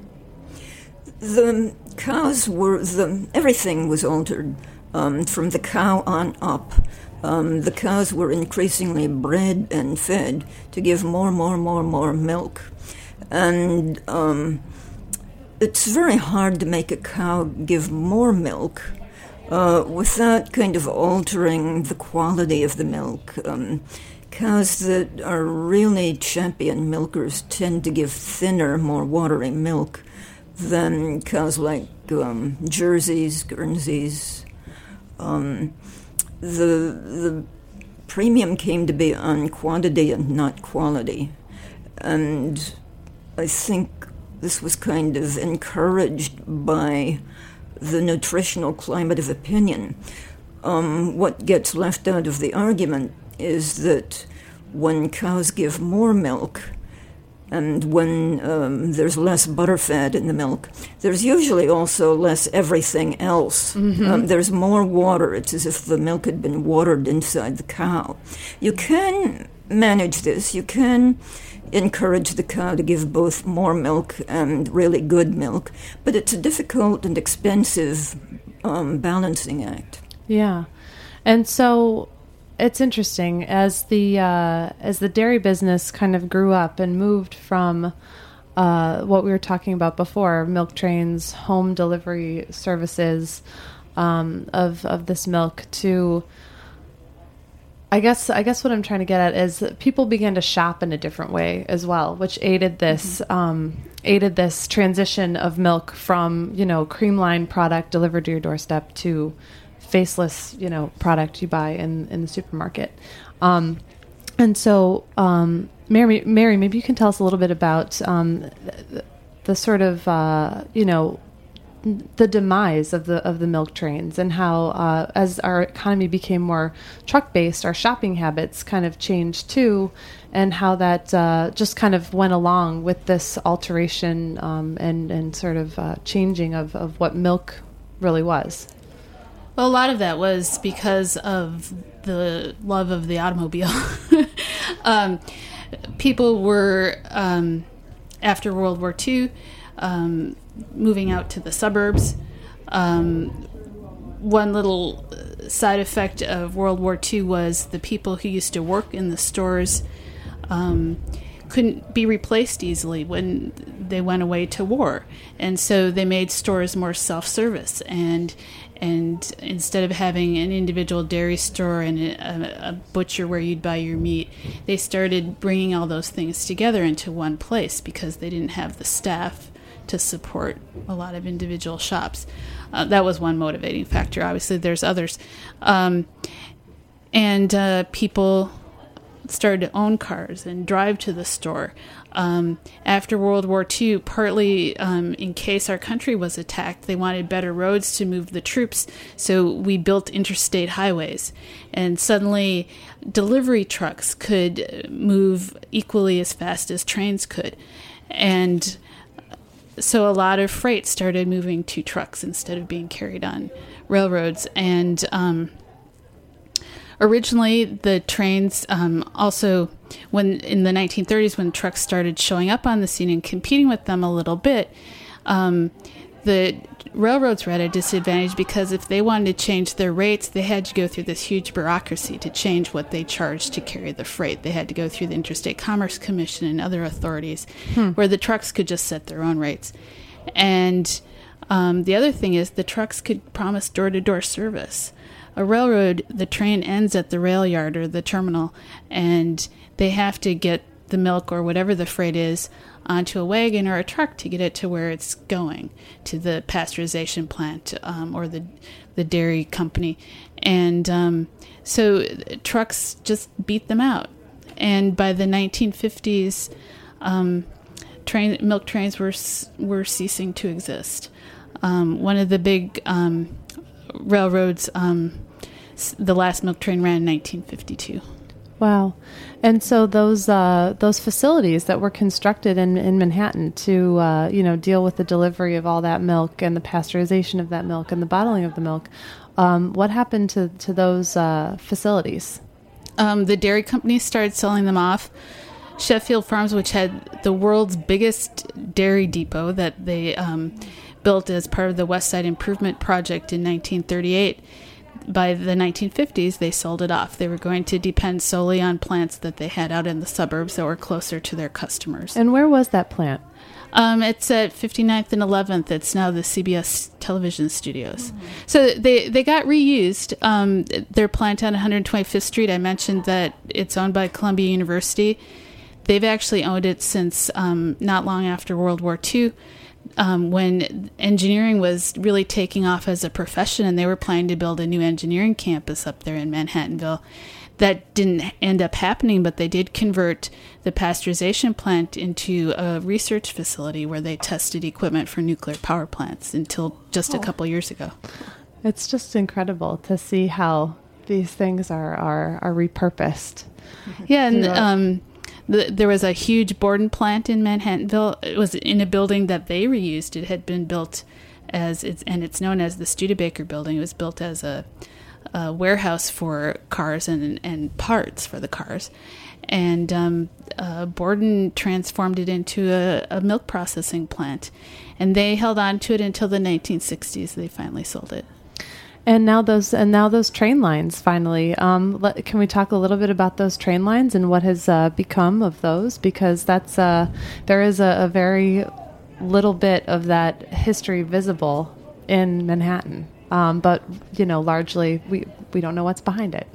The cows were, the everything was altered. Um, from the cow on up, um, the cows were increasingly bred and fed to give more, more, more, more milk. And um, it's very hard to make a cow give more milk uh, without kind of altering the quality of the milk. Um, cows that are really champion milkers tend to give thinner, more watery milk than cows like um, Jerseys, Guernseys. Um, the the premium came to be on quantity and not quality. And I think this was kind of encouraged by the nutritional climate of opinion. Um, what gets left out of the argument is that when cows give more milk, and when um, there's less butterfat in the milk, there's usually also less everything else. Mm-hmm. Um, there's more water. It's as if the milk had been watered inside the cow. You can manage this. You can encourage the cow to give both more milk and really good milk, but it's a difficult and expensive um, balancing act. Yeah. And so it's interesting as the uh, as the dairy business kind of grew up and moved from uh, what we were talking about before, milk trains, home delivery services um, of of this milk, to I guess I guess what I'm trying to get at is that people began to shop in a different way as well, which aided this mm-hmm. um, aided this transition of milk from, you know, creamline product delivered to your doorstep to faceless, you know, product you buy in, in the supermarket. Um, And so, um, Mary, Mary, maybe you can tell us a little bit about um, the, the sort of, uh, you know, the demise of the of the milk trains, and how, uh, as our economy became more truck-based, our shopping habits kind of changed too, and how that uh, just kind of went along with this alteration um, and, and sort of uh, changing of, of what milk really was. Well, a lot of that was because of the love of the automobile. um, people were, um, after World War Two, um, moving out to the suburbs. Um, one little side effect of World War Two was the people who used to work in the stores um, couldn't be replaced easily when they went away to war. And so they made stores more self-service. And and instead of having an individual dairy store and a, a butcher where you'd buy your meat, they started bringing all those things together into one place because they didn't have the staff to support a lot of individual shops. Uh, that was one motivating factor. Obviously, there's others. Um, and uh, people started to own cars and drive to the store. Um, after World War Two, partly um, in case our country was attacked, they wanted better roads to move the troops, so we built interstate highways. And suddenly, delivery trucks could move equally as fast as trains could. And so a lot of freight started moving to trucks instead of being carried on railroads. And um, originally, the trains um, also, when in the nineteen thirties, when trucks started showing up on the scene and competing with them a little bit, um, the railroads were at a disadvantage because if they wanted to change their rates, they had to go through this huge bureaucracy to change what they charged to carry the freight. They had to go through the Interstate Commerce Commission and other authorities, hmm. where the trucks could just set their own rates. And um, the other thing is the trucks could promise door-to-door service. A railroad, the train ends at the rail yard or the terminal, and they have to get the milk or whatever the freight is onto a wagon or a truck to get it to where it's going, to the pasteurization plant um, or the the dairy company. And um, so trucks just beat them out. And by the nineteen fifties, um, train milk trains were were ceasing to exist. Um, one of the big um, railroads, um, the last milk train ran in nineteen fifty-two. Wow. And so those uh, those facilities that were constructed in, in Manhattan to uh, you know deal with the delivery of all that milk and the pasteurization of that milk and the bottling of the milk, um, what happened to, to those uh, facilities? Um, the dairy companies started selling them off. Sheffield Farms, which had the world's biggest dairy depot that they um, built as part of the West Side Improvement Project in nineteen thirty-eight, by the nineteen fifties, they sold it off. They were going to depend solely on plants that they had out in the suburbs that were closer to their customers. And where was that plant? Um, it's at fifty-ninth and eleventh. It's now the C B S television studios. Mm-hmm. So they, they got reused. Um, their plant on one hundred twenty-fifth Street, I mentioned that it's owned by Columbia University. They've actually owned it since um, not long after World War Two. Um, when engineering was really taking off as a profession and they were planning to build a new engineering campus up there in Manhattanville. That didn't end up happening, but they did convert the pasteurization plant into a research facility where they tested equipment for nuclear power plants until just oh. a couple years ago. It's just incredible to see how these things are, are, are repurposed. Yeah, and um, the, there was a huge Borden plant in Manhattanville. It was in a building that they reused. It had been built as, it's, and it's known as the Studebaker building. It was built as a, a warehouse for cars and, and parts for the cars. And um, uh, Borden transformed it into a, a milk processing plant. And they held on to it until the nineteen sixties. They finally sold it. And now those and now those train lines finally. Um, let, can we talk a little bit about those train lines and what has uh, become of those? Because that's uh, there is a, a very little bit of that history visible in Manhattan, um, but you know, largely we we don't know what's behind it.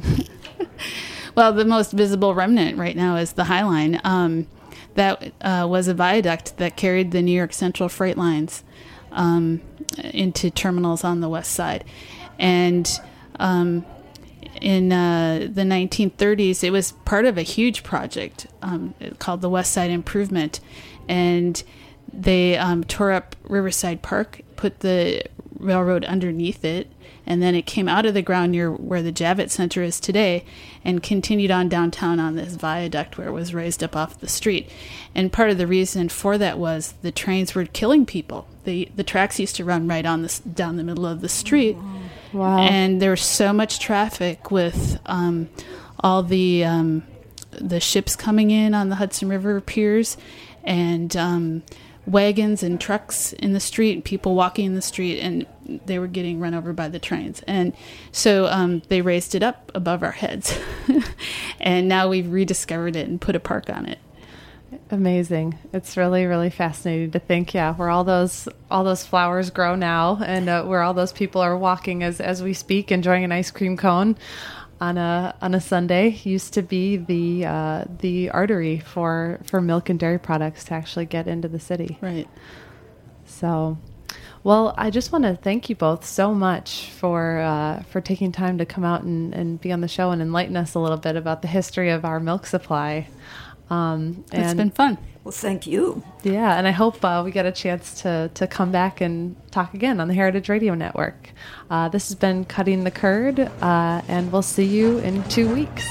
Well, the most visible remnant right now is the High Line. Um, that uh, was a viaduct that carried the New York Central freight lines um, into terminals on the west side. And um, in uh, the nineteen thirties, it was part of a huge project um, called the West Side Improvement. And they um, tore up Riverside Park, put the railroad underneath it, and then it came out of the ground near where the Javits Center is today and continued on downtown on this viaduct where it was raised up off the street. And part of the reason for that was the trains were killing people. The the tracks used to run right on this down the middle of the street. Wow. And there was so much traffic with um, all the um, the ships coming in on the Hudson River piers, and um, wagons and trucks in the street, people walking in the street, and they were getting run over by the trains. And so um, they raised it up above our heads. And now we've rediscovered it and put a park on it. Amazing. It's really, really fascinating to think, yeah, where all those all those flowers grow now, and uh, where all those people are walking as, as we speak, enjoying an ice cream cone on a on a Sunday, used to be the uh, the artery for, for milk and dairy products to actually get into the city. Right. So, well, I just want to thank you both so much for uh, for taking time to come out and, and be on the show and enlighten us a little bit about the history of our milk supply. Um, It's been fun. Well, thank you. Yeah, and I hope uh, we get a chance to, to come back and talk again on the Heritage Radio Network. Uh, this has been Cutting the Curd, uh, and we'll see you in two weeks.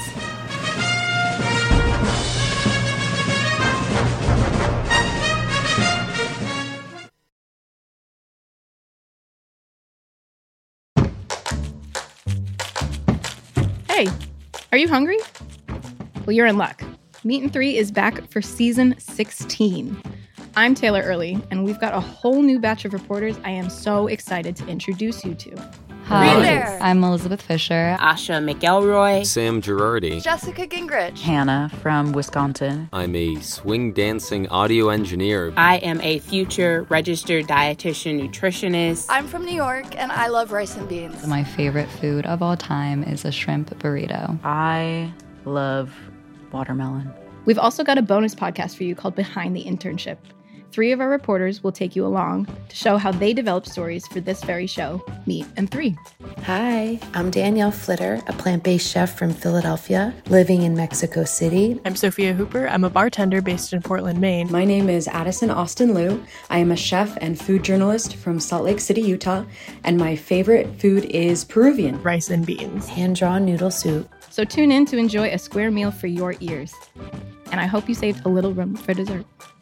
Hey, are you hungry? Well, you're in luck. Meat and Three is back for season sixteen. I'm Taylor Early, and we've got a whole new batch of reporters I am so excited to introduce you to. Hi, there. I'm Elizabeth Fisher. Asha McElroy. Sam Girardi. Jessica Gingrich. Hannah from Wisconsin. I'm a swing dancing audio engineer. I am a future registered dietitian nutritionist. I'm from New York, and I love rice and beans. My favorite food of all time is a shrimp burrito. I love watermelon. We've also got a bonus podcast for you called Behind the Internship. Three of our reporters will take you along to show how they developed stories for this very show, Meat and Three. Hi, I'm Danielle Flitter, a plant-based chef from Philadelphia, living in Mexico City. I'm Sophia Hooper. I'm a bartender based in Portland, Maine. My name is Addison Austin Liu. I am a chef and food journalist from Salt Lake City, Utah, and my favorite food is Peruvian. Rice and beans. Hand-drawn noodle soup. So tune in to enjoy a square meal for your ears. And I hope you saved a little room for dessert.